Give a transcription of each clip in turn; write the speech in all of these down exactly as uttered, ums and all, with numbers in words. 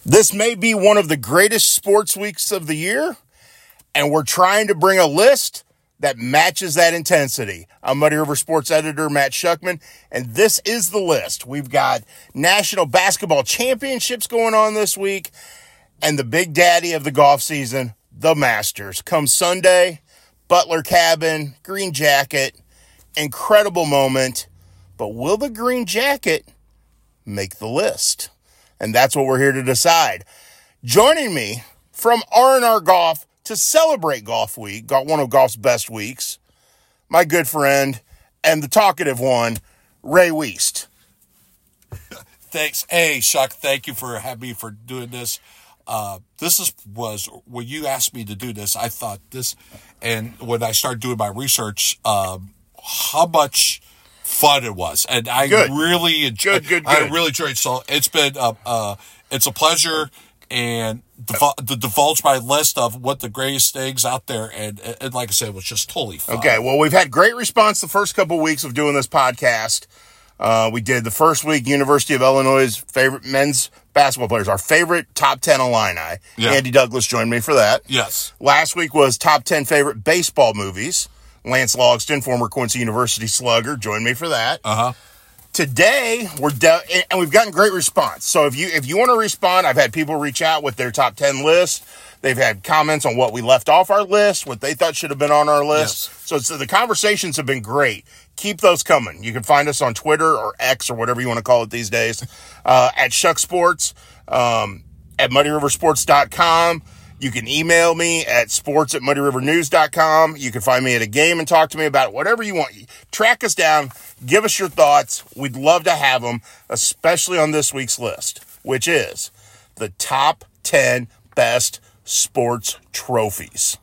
This may be one of the greatest sports weeks of the year, and we're trying to bring a list that matches that intensity. I'm Muddy River Sports Editor Matt Shuckman, and this is the list. We've got National Basketball Championships going on this week, and the big daddy of the golf season, the Masters. Come Sunday, Butler Cabin, Green Jacket, incredible moment, but will the Green Jacket make the list? And that's what we're here to decide. Joining me from R and R Golf to celebrate Golf Week, got one of golf's best weeks, my good friend and the talkative one, Ray Weist. Thanks. Hey, Shuck, thank you for having me for doing this. Uh, this is was when you asked me to do this, I thought this, and when I started doing my research, um, how much fun it was, and I good. really enjoyed. Good, good, good. I really enjoyed it. So it's been uh, uh, it's a pleasure, and divul- to divulge my list of what the greatest things out there, and, and like I said, it was just totally fun. Okay, well, we've had great response the first couple of weeks of doing this podcast. Uh, we did the first week, University of Illinois' favorite men's basketball players, our favorite top ten Illini. Yeah. Andy Douglas joined me for that. Yes. Last week was top ten favorite baseball movies. Lance Logston, former Quincy University slugger, joined me for that. Uh-huh. Today, we're de- and we've gotten great response. So if you if you want to respond, I've had people reach out with their top ten list. They've had comments on what we left off our list, what they thought should have been on our list. Yes. So, so the conversations have been great. Keep those coming. You can find us on Twitter or X or whatever you want to call it these days, uh, at Shuck Sports, um, at muddy river sports dot com. You can email me at sports at muddy river news dot com. You can find me at a game and talk to me about it, whatever you want. Track us down. Give us your thoughts. We'd love to have them, especially on this week's list, which is the top ten best sports trophies.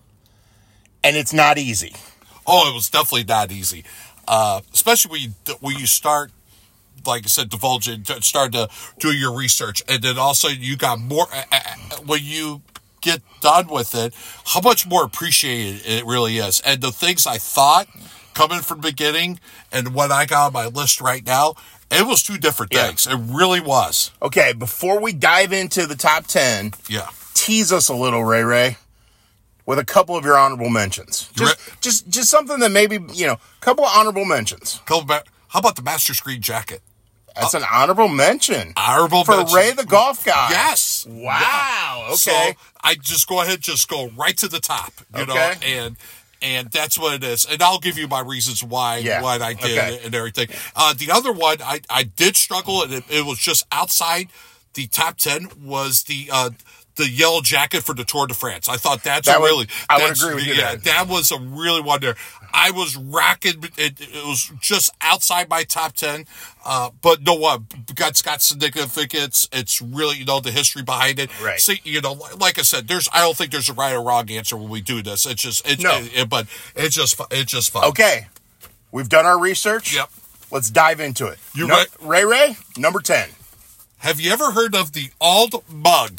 And it's not easy. Oh, it was definitely not easy, uh, especially when you when you start, like I said, divulging, start to do your research, and then also you got more uh, when you get done with it, how much more appreciated it really is. And the things I thought coming from the beginning and what I got on my list right now, it was two different Yeah. things. It really was. Okay, before we dive into the top ten, Yeah. tease us a little, Ray Ray, with a couple of your honorable mentions. You Just, re- just, just something that maybe, you know, a couple of honorable mentions. Come back. How about the Master Screen Jacket? That's an honorable mention. Honorable For mention. Ray the golf guy. Yes. Wow. Yeah. Okay. So I just go ahead, just go right to the top, you Okay. know, and and that's what it is. And I'll give you my reasons why Yeah. what I did Okay. and everything. Uh, the other one I, I did struggle, and it, it was just outside the top ten, was the uh, the yellow jacket for the Tour de France. I thought that's That a would- really I would that's- agree with you Yeah, there. that was a really one there. I was racking. It, it was just outside my top ten, uh, but no one got got significance. It's really, you know, the history behind it. Right. See, you know, like I said, there's. I don't think there's a right or wrong answer when we do this. It's just, it's, No. it, it- but it's just, fu- it's just fun. Okay. We've done our research. Yep. Let's dive into it. You No- right? Ray Ray, number ten. Have you ever heard of the Ald Mug?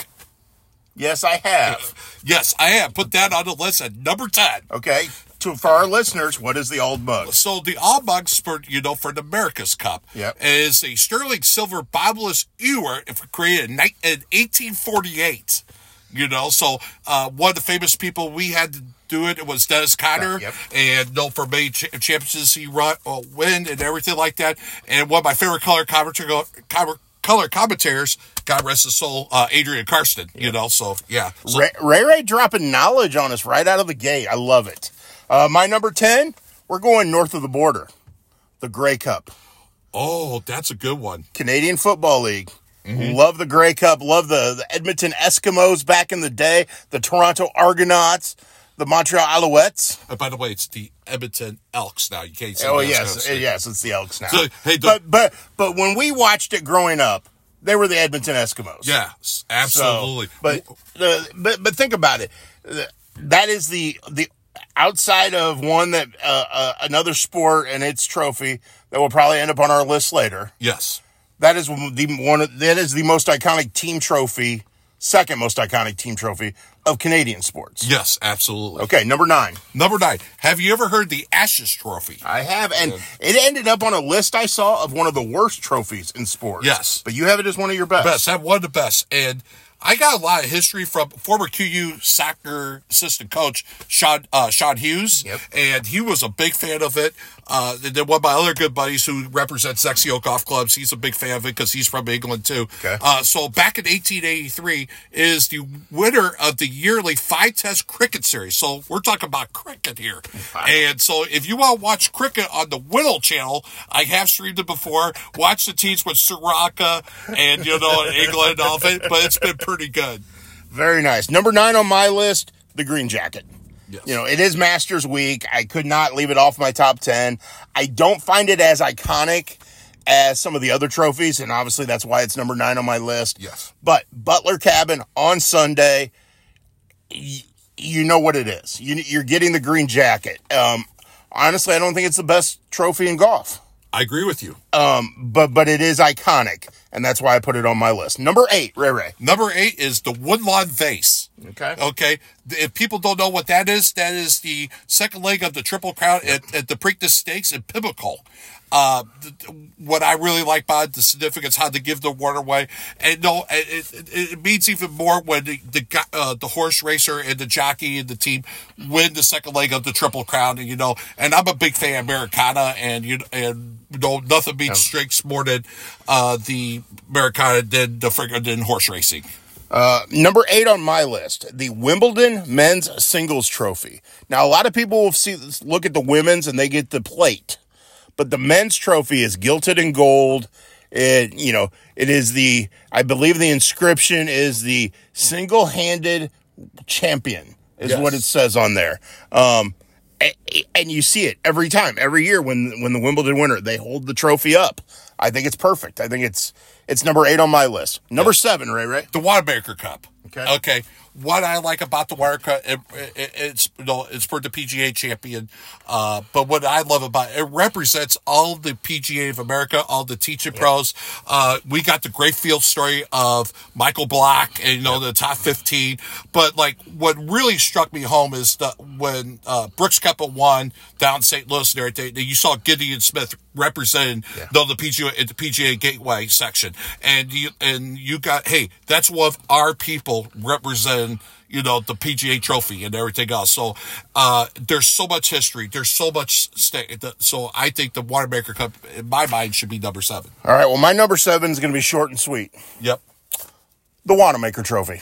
Yes, I have. Yes, I have. Put that on the list at number ten. Okay. To, for our listeners, what is the old mug? So the All Mugs for, you know, for the America's Cup, Yep. is a sterling silver bottomless ewer created in, ni- in eighteen forty-eight. You know, so uh, one of the famous people we had to do it, it was Dennis Conner, Yep. and known for many ch- championships he run, uh, win and everything like that. And one of my favorite color commentator, color, color commentators, God rest his soul, uh, Adrian Karsten. You know, so yeah. So, Ray, Ray Ray dropping knowledge on us right out of the gate. I love it. Uh, my number ten, we're going north of the border. The Grey Cup. oh, that's a good one. Canadian Football League. Love the Grey Cup. Love the, the Edmonton Eskimos back in the day. The Toronto Argonauts. The Montreal Alouettes. And by the way, it's the Edmonton Elks now. You can't say Oh, the yes. Elks. uh, Yes, it's the Elks now. So, hey, the- but, but, but when we watched it growing up, they were the Edmonton Eskimos. Yes, absolutely. So, but, uh, but but think about it. Uh, That is the the outside of one that uh, uh, another sport and its trophy that will probably end up on our list later. yes. That is the one. of- That is the most iconic team trophy. Second most iconic team trophy of Canadian sports. Yes, absolutely. Okay, number nine. Number nine. Have you ever heard the Ashes Trophy? I have, and it ended up on a list I saw of one of the worst trophies in sports. Yes. But you have it as one of your best. Best. Have one of the best. And I got a lot of history from former Q U soccer assistant coach Sean uh, Sean Hughes, Yep. and he was a big fan of it. Uh, and then one of my other good buddies who represents Exio Golf Clubs, he's a big fan of it because he's from England too. Okay. Uh, so back in eighteen eighty-three is the winner of the yearly five Test cricket series. So we're talking about cricket here. Wow. And so if you want to watch cricket on the Whittle channel, I have streamed it before. Watch the teams with Sri Lanka and, you know, England and all of it, but it's been pretty good. Very nice. Number nine on my list, the Green Jacket. Yes. You know, it is Masters Week. I could not leave it off my top ten. I don't find it as iconic as some of the other trophies, and obviously that's why it's number nine on my list. Yes. But Butler Cabin on Sunday, y- you know what it is. You, you're getting the Green Jacket. Um, honestly, I don't think it's the best trophy in golf. I agree with you. Um, but but it is iconic, and that's why I put it on my list. Number eight, Ray Ray. Number eight is the Woodlawn Vase. Okay. Okay. If people don't know what that is, that is the second leg of the Triple Crown at, at the Preakness Stakes in Pimlico. Uh, th- what I really like about it, the significance, how to give the award away, and no, it, it, it means even more when the the, uh, the horse racer and the jockey and the team win the second leg of the Triple Crown, and you know, and I'm a big fan of Americana, and you and you know, nothing beats strengths more than uh, the Americana than the friggin' than horse racing. Uh, number eight on my list, the Wimbledon Men's Singles Trophy. Now, a lot of people will see look at the women's and they get the plate. But the men's trophy is gilded in gold. It, you know, it is the, I believe the inscription is the single-handed champion is Yes. what it says on there. Um, and, and you see it every time, every year when, when the Wimbledon winner, they hold the trophy up. I think it's perfect. I think it's, it's number eight on my list. Number Yes. seven, Ray Ray. The Wanamaker Cup. Okay. Okay. What I like about the Wanamaker Cup, it, it, it's you know, it's for the P G A champion. Uh, but what I love about it, it represents all the P G A of America, all the teaching yep. pros. Uh, we got the great field story of Michael Block and you know yep. the top fifteen. But like what really struck me home is the when uh, Brooks Koepka won down in Saint Louis and everything. You saw Gideon Smith representing yeah. you know, the P G A the P G A Gateway section, and you and you got hey, that's one of our people representing. You know, the P G A trophy and everything else. So, uh, there's so much history. There's so much stake. So I think the Wanamaker Cup, in my mind, should be number seven. All right. Well, my number seven is going to be short and sweet. Yep. The Wanamaker Trophy.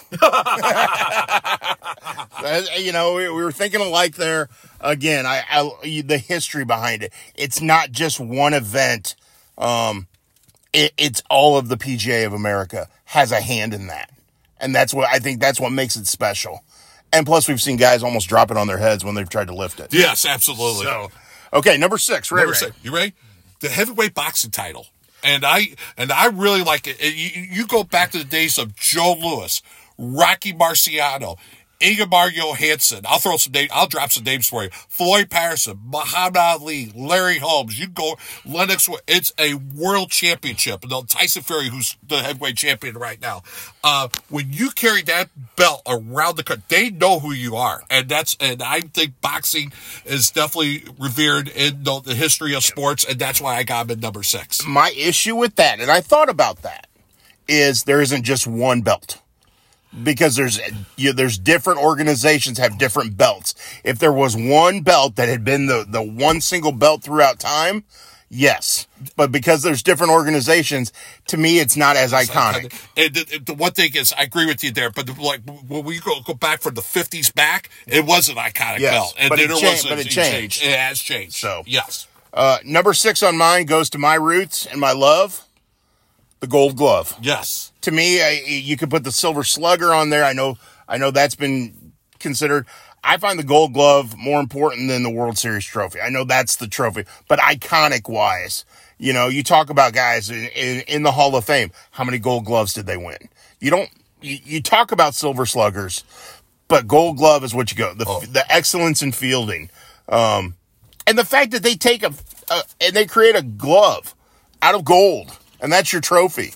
You know, we, we were thinking alike there. Again, I, I the history behind it. It's not just one event. Um, it, it's all of the P G A of America has a hand in that. And that's what I think that's what makes it special. And plus, we've seen guys almost drop it on their heads when they've tried to lift it. Yes, absolutely. So, okay, number six. Ray number Ray. six. You ready? The heavyweight boxing title. And I and I really like it. You, you go back to the days of Joe Louis, Rocky Marciano, Ingemar Johansson. I'll throw some names. I'll drop some names for you. Floyd Patterson, Muhammad Ali, Larry Holmes. You go Lennox. It's a world championship. You know, Tyson Fury, who's the heavyweight champion right now. Uh, when you carry that belt around the country, they know who you are, and that's and I think boxing is definitely revered in the, the history of sports, and that's why I got him at number six. My issue with that, and I thought about that, is there isn't just one belt. Because there's you know, there's different organizations have different belts. If there was one belt that had been the, the one single belt throughout time, yes. But because there's different organizations, to me, it's not as it's iconic. iconic. And the, the one thing is, I agree with you there. But the, like when we go, go back from the fifties back, it was an iconic yes, belt, and but then it, it, cha- was, but it it changed. changed. It has changed. So yes. Uh, number six on mine goes to my roots and my love, the Gold Glove. Yes. To me, I, you could put the Silver Slugger on there. I know, I know that's been considered. I find the Gold Glove more important than the World Series trophy. I know that's the trophy, but iconic wise, you know, you talk about guys in, in, in the Hall of Fame. How many Gold Gloves did they win? You don't. You, you talk about Silver Sluggers, but Gold Glove is what you go. The oh. the excellence in fielding, um, and the fact that they take a, a and they create a glove out of gold, and that's your trophy.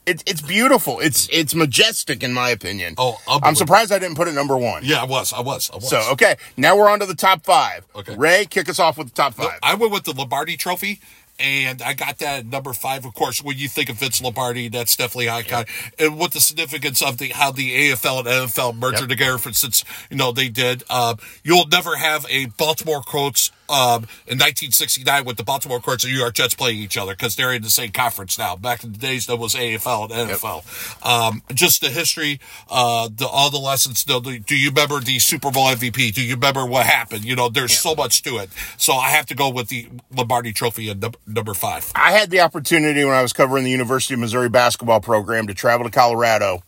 It's it's beautiful. It's it's majestic in my opinion. Oh, I'm surprised I didn't put it number one. Yeah, I was. I was. I was. So, okay. Now we're on to the top five. Okay. Ray, kick us off with the top five. No, I went with the Lombardi Trophy. And I got that at number five. Of course, when you think of Vince Lombardi, that's definitely iconic. Yep. And what the significance of the how the A F L and N F L merged yep. together, for since you know they did. Um, you'll never have a Baltimore Colts um, in nineteen sixty-nine with the Baltimore Colts and New York Jets playing each other because they're in the same conference now. Back in the days, that was A F L and N F L. Yep. Um, just the history, uh, the, all the lessons. Do, do you remember the Super Bowl M V P? Do you remember what happened? You know, there's yep. so much to it. So I have to go with the Lombardi Trophy at number, number five. I had the opportunity when I was covering the University of Missouri basketball program to travel to Colorado.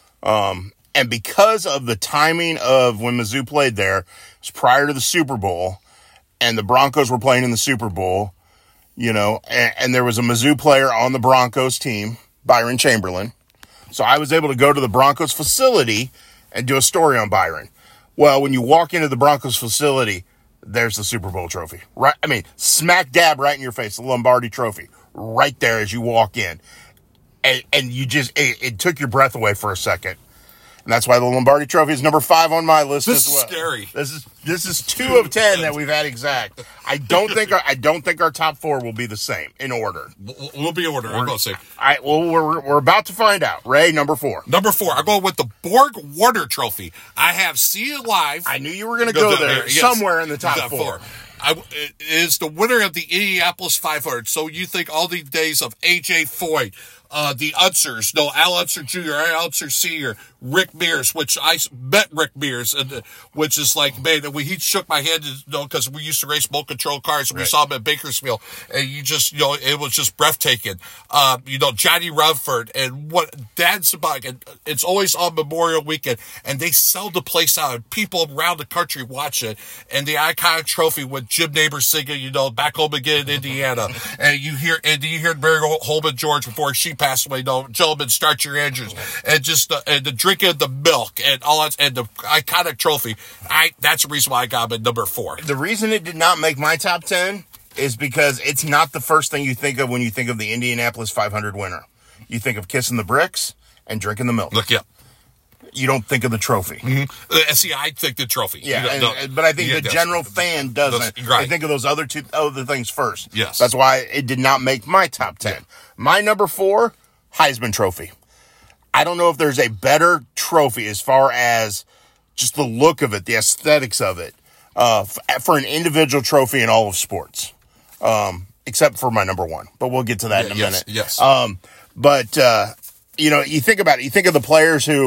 Um, and because of the timing of when Mizzou played there, it was prior to the Super Bowl, and the Broncos were playing in the Super Bowl, you know, and, and there was a Mizzou player on the Broncos team, Byron Chamberlain. So I was able to go to the Broncos facility and do a story on Byron. Well, when you walk into the Broncos facility, there's the Super Bowl trophy. Right, I mean, smack dab right in your face, the Lombardi Trophy, right there as you walk in. And, and you just, it, it took your breath away for a second. And that's why the Lombardi Trophy is number five on my list this as well. This is scary. This is this is two of ten that we've had exact. I don't think our, I don't think our top four will be the same in order. We'll be in order. I'm going to say. All right. Well, we're we're about to find out. Ray, number four. Number four. I'm going with the Borg Warner Trophy. I have See It Live. I knew you were going to go there, there yes. somewhere in the top, top four. four. I, it is the winner of the Indianapolis five hundred. So you think all the days of A J Foyt, uh, the Unsers, no, Al Unser Junior, Al Unser Senior, Rick Mears, which I met Rick Mears, and uh, which is like, man, when he shook my hand, you know, because we used to race remote control cars, and we right. saw him at Bakersfield, and you just, you know, it was just breathtaking. Um, you know, Johnny Rumford, and what that's about, and it's always on Memorial Weekend, and they sell the place out, and people around the country watch it, and the iconic trophy with Jim Neighbors singing, you know, Back Home Again in Indiana, and you hear, and you hear Mary Holman George before she passed away, you know, gentlemen, start your engines, and just uh, and the drinking the milk and all that, and the iconic trophy. I that's the reason why I got him at number four. The reason it did not make my top ten is because it's not the first thing you think of when you think of the Indianapolis five hundred winner. You think of kissing the bricks and drinking the milk. Look, yeah. You don't think of the trophy. Mm-hmm. Uh, see, I think the trophy. Yeah, you know, and, no, but I think yeah, the general fan doesn't. Right. They think of those other two other things first. Yes. That's why it did not make my top ten. Yeah. My number four, Heisman Trophy. I don't know if there's a better trophy as far as just the look of it, the aesthetics of it, uh, f- for an individual trophy in all of sports, um, except for my number one. But we'll get to that yeah, in a yes, minute. Yes. Um, but, uh, you know, you think about it. You think of the players who,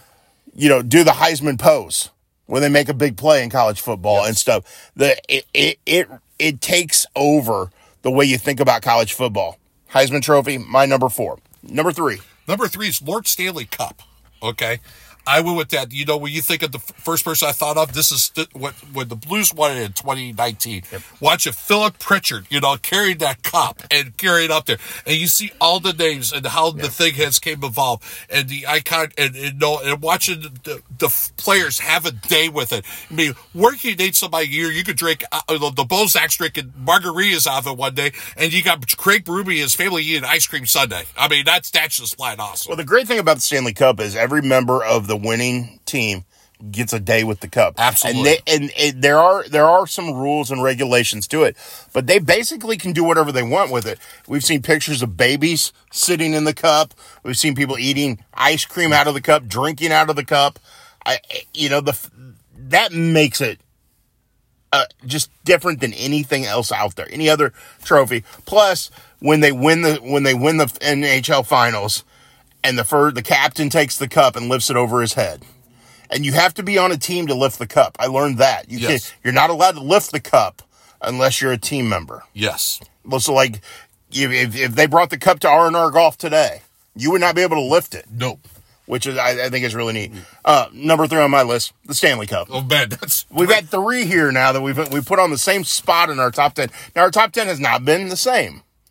you know, do the Heisman pose when they make a big play in college football yes. and stuff. The it, it it it takes over the way you think about college football. Heisman Trophy, my number four. Number three. Number three is Lord Stanley Cup. Okay. I went with that. You know, when you think of the f- first person I thought of, this is th- what when the Blues won it in twenty nineteen. Yep. Watch it, Philip Pritchard, you know, carried that cup and carried it up there. And you see all the names and how yep. the thing has came evolved and the icon and, and, know, and watching the, the, the players have a day with it. I mean, where can you date somebody here? You could drink uh, the Bozak's drinking margaritas out of it one day, and you got Craig Berube and his family eating ice cream Sunday. I mean, that's that's just flat awesome. Well, the great thing about the Stanley Cup is every member of the winning team gets a day with the cup. Absolutely. And, they, and it, there are there are some rules and regulations to it, but they basically can do whatever they want with it. We've seen pictures of babies sitting in the cup. We've seen people eating ice cream out of the cup, drinking out of the cup. I, you know, the that makes it uh, just different than anything else out there, any other trophy. Plus, when they win the when they win the N H L finals. And the fir- the captain takes the cup and lifts it over his head. And you have to be on a team to lift the cup. I learned that. You yes. can't, you're not allowed to lift the cup unless you're a team member. Yes. So, like, if, if they brought the cup to R and R Golf today, you would not be able to lift it. Nope. Which is, I, I think is really neat. Uh, number three on my list, the Stanley Cup. Oh, man, that's... We've had three here now that we've we put on the same spot in our top ten. Now, our top ten has not been the same.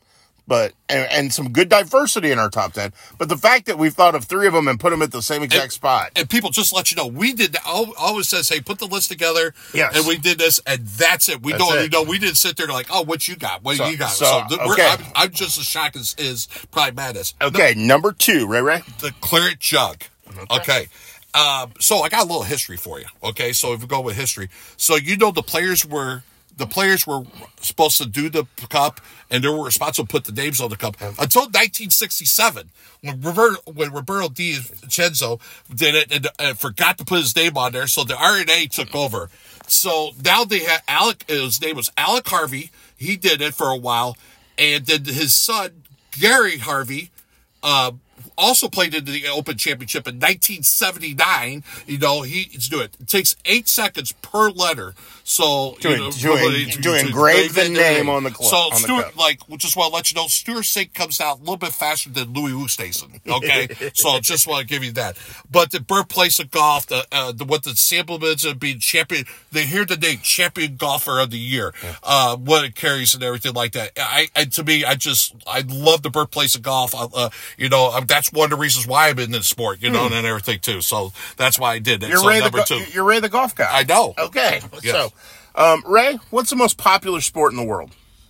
But and, and some good diversity in our top ten. But the fact that we've thought of three of them and put them at the same exact and, spot. And people just let you know, we did, always says, hey, put the list together. Yes. And we did this, and that's it. We That's don't, it. you know, we didn't sit there like, oh, what you got? What So- you got? so, th- okay. I'm, I'm just as shocked as, as probably Matt is. Okay, number two, Ray Ray. The Claret Jug. Okay. okay. Um, so I got a little history for you. Okay. So if we go with history, so you know the players were the players were supposed to do the cup, and they were responsible to put the names on the cup until nineteen sixty-seven when Roberto when Roberto Di Vincenzo did it and, and forgot to put his name on there. So the R N A took over. So now they had Alec. His name was Alec Harvey. He did it for a while, and then his son Gary Harvey. Uh, also played in the Open Championship in nineteen seventy-nine. You know, he's doing it. It takes eight seconds per letter. So, To, you know, to, to, to, to engrave the the name on the cl- So, on the Stuart, cup. like, just want to let you know, Stuart Sink comes out a little bit faster than Louis Oosthuizen. Okay? So, just want to give you that. But the birthplace of golf, the, uh, the what the Samplemans have been champion, they hear the name champion golfer of the year, yeah. uh, what it carries and everything like that. I, and to me, I just, I love the birthplace of golf. Uh, you know, that's one of the reasons why I'm in this sport, you know, hmm. and everything too. So, that's why I did it. You're so, Ray number the two. Go- you're Ray the golf guy. I know. Okay. Yes. So, um, Ray, what's the most popular sport in the world?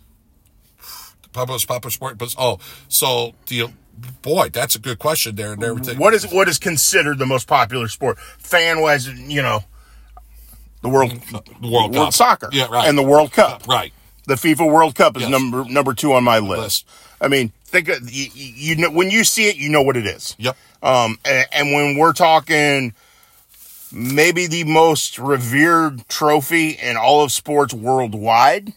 The most popular sport, but oh, so the boy, that's a good question there and everything. What is what is considered the most popular sport, fan wise? You know, the world, the World, world Cup. soccer, yeah, right, and the World Cup, right. The FIFA World Cup is yes. number number two on my list. list. I mean, think of, you, you know when you see it, you know what it is. Yep. Um, and, and when we're talking. Maybe the most revered trophy in all of sports worldwide,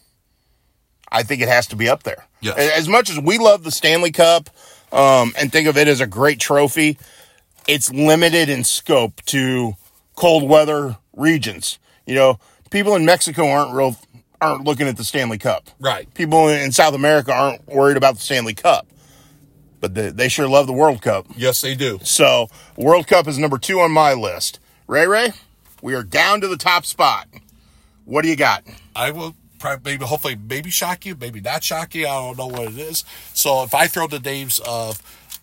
I think it has to be up there. Yes. As much as we love the Stanley Cup um, and think of it as a great trophy, it's limited in scope to cold weather regions. You know, people in Mexico aren't real aren't looking at the Stanley Cup. Right. People in South America aren't worried about the Stanley Cup. But they, they sure love the World Cup. Yes, they do. So, World Cup is number two on my list. Ray Ray, we are down to the top spot. What do you got? I will probably, maybe, hopefully, maybe shock you, maybe not shock you. I don't know what it is. So if I throw the names of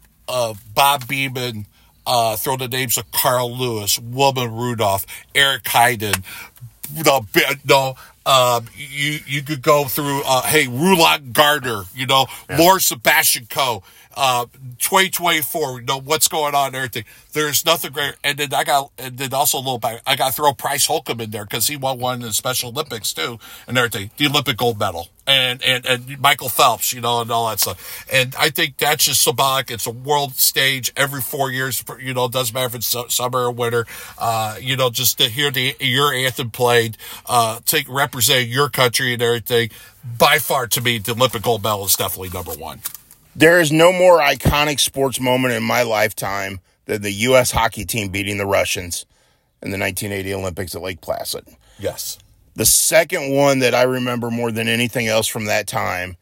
of Bob Beeman, uh, throw the names of Carl Lewis, Wilma Rudolph, Eric Heiden, no, no, um, you you could go through. Uh, hey, Rulon Gardner, you know, yeah. Laura Sebastian Coe, uh, twenty twenty-four. You know what's going on and everything. There's nothing great. And then I got, and then also a little bit. I got to throw Bryce Holcomb in there because he won one in the Special Olympics too, and everything. The Olympic gold medal, and and and Michael Phelps, you know, and all that stuff. And I think that's just symbolic. It's a world stage every four years. You know, it doesn't matter if it's summer or winter. Uh, you know, just to hear the your anthem played, uh, take represent your country and everything. By far, to me, the Olympic gold medal is definitely number one. There is no more iconic sports moment in my lifetime than the U S hockey team beating the Russians in the nineteen eighty Olympics at Lake Placid. Yes. The second one that I remember more than anything else from that time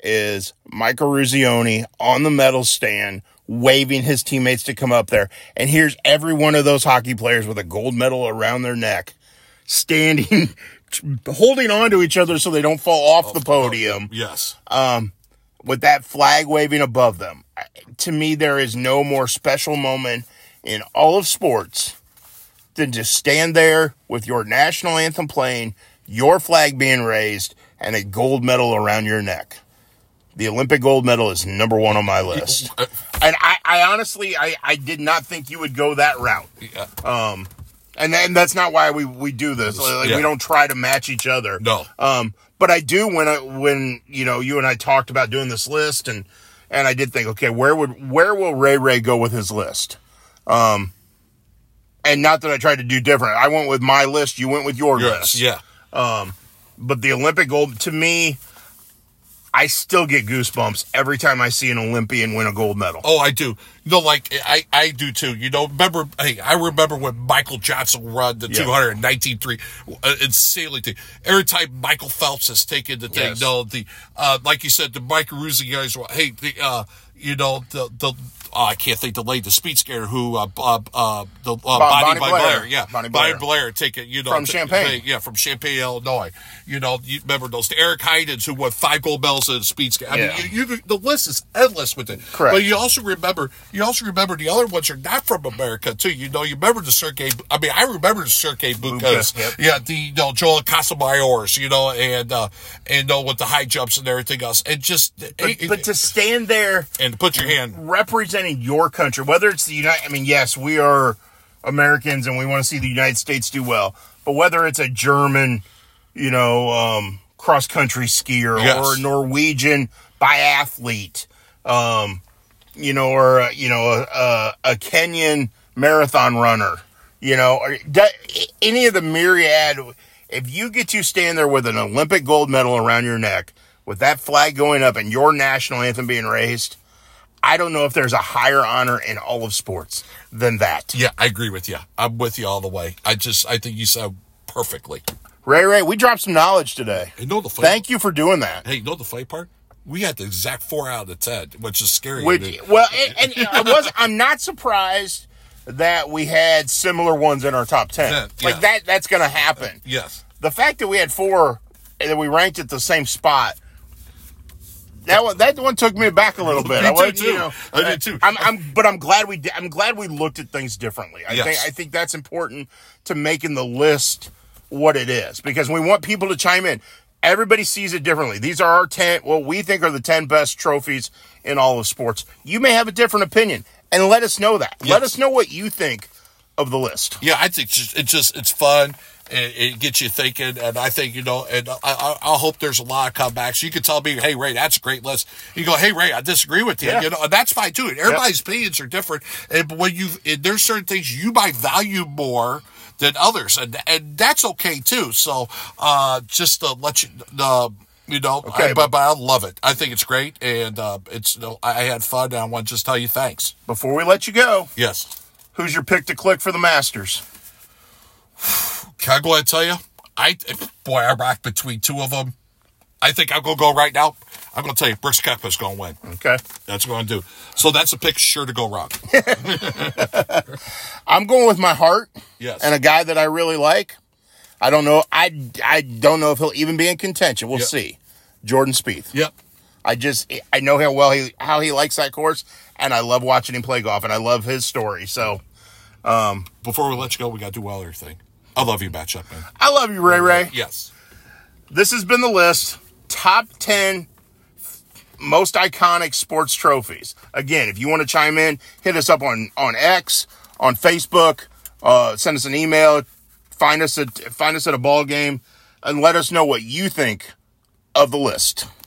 is Michael Ruzioni on the medal stand waving his teammates to come up there. And here's every one of those hockey players with a gold medal around their neck standing, holding on to each other so they don't fall off, off the podium. The yes. Um, with that flag waving above them. To me, there is no more special moment in all of sports than to stand there with your national anthem playing, your flag being raised, and a gold medal around your neck. The Olympic gold medal is number one on my list. And I, I honestly, I, I did not think you would go that route. Yeah. Um, and, and that's not why we, we do this. Like, yeah. We don't try to match each other. No. Um, but I do when I, when, you know, you and I talked about doing this list, and, and I did think, okay, where would, where will Ray Ray go with his list? Um, and not that I tried to do different. I went with my list. You went with your yes, list. Yeah. Um, but the Olympic gold, to me, I still get goosebumps every time I see an Olympian win a gold medal. Oh, I do. You know, like, I, I do too. You know, remember, hey, I remember when Michael Johnson run the yeah. two hundred nineteen three, uh, insanely thing. Every time Michael Phelps has taken the thing, yes. no, the, uh, like you said, the Mike Ruzzi guys, hey, the, uh, you know, the the oh, I can't think the lady, the speed skater who uh, uh, uh the uh, Bon- Bonnie, Bonnie Blair. Blair, yeah, Bonnie Bonnie Blair. Blair, take it, you know, From t- Champaign. yeah, from Champaign, Illinois. You know, you remember those Eric Heidens who won five gold medals in speed skate. I Yeah. mean, you, you, the list is endless with it. Correct. But you also remember, you also remember the other ones are not from America too. You know, you remember the Sergei. I mean, I remember the Sergei Bukas. Yep. Yeah, the you know Joel Casamayors. You know, and uh, and know with the high jumps and everything else, and just But, but to stand there and put your hand. representing your country, whether it's the United, I mean, yes, we are Americans and we want to see the United States do well, but whether it's a German, you know, um, cross country skier Yes. or a Norwegian biathlete, um, you know, or, uh, you know, a, a, a Kenyan marathon runner, you know, or do, any of the myriad, if you get to stand there with an Olympic gold medal around your neck, with that flag going up and your national anthem being raised, I don't know if there's a higher honor in all of sports than that. Yeah, I agree with you. I'm with you all the way. I just, I think you said perfectly. Ray Ray, we dropped some knowledge today. And know the fight. Thank you for doing that. Hey, you know the fight part? We had the exact four out of ten, which is scary. Which, well, and, and I was, I'm not surprised that we had similar ones in our top ten. Yeah, like yeah. that, that's going to happen. Yes. The fact that we had four and that we ranked at the same spot, that one, that one took me back a little bit. Me I too, wasn't, too. you know, I did too. I'm, I'm, but I'm glad we did. I'm glad we looked at things differently. I Yes. think, I think that's important to making the list what it is, because we want people to chime in. Everybody sees it differently. These are our ten, what we think are the ten best trophies in all of sports. You may have a different opinion, and let us know that. Let Yes. us know what you think of the list. Yeah, I think it's just, it's just, it's fun. It, it gets you thinking, and I think, you know, and I, I, I hope there's a lot of comebacks. You can tell me, hey, Ray, that's a great list. You go, hey, Ray, I disagree with you. Yeah. You know, and that's fine, too. Everybody's opinions are different. And but when you, and there's certain things you might value more than others, and and that's okay, too. So uh, just to let you uh, you know, Okay. I, but, but I love it. I think it's great, and uh, it's, you know, I had fun, and I want to just tell you thanks. Before we let you go, Yes. who's your pick to click for the Masters? Can I go ahead and tell you? I boy, I rock between two of them. I think I'm gonna go right now. I'm gonna tell you, Brooks Koepka's gonna win. Okay. That's what I'm gonna do. So that's a pick sure to go wrong. I'm going with my heart. Yes. And a guy that I really like. I don't know. I, I don't know if he'll even be in contention. We'll Yep. see. Jordan Spieth. Yep. I just I know how well he how he likes that course, and I love watching him play golf, and I love his story. So Before we let you go, we gotta do one other thing. I love you, Matt Chapman. I love you, Ray Ray. Yes. This has been the list. Top ten most iconic sports trophies. Again, if you want to chime in, hit us up on, on X, on Facebook, uh, send us an email, find us at find us at a ball game, and let us know what you think of the list.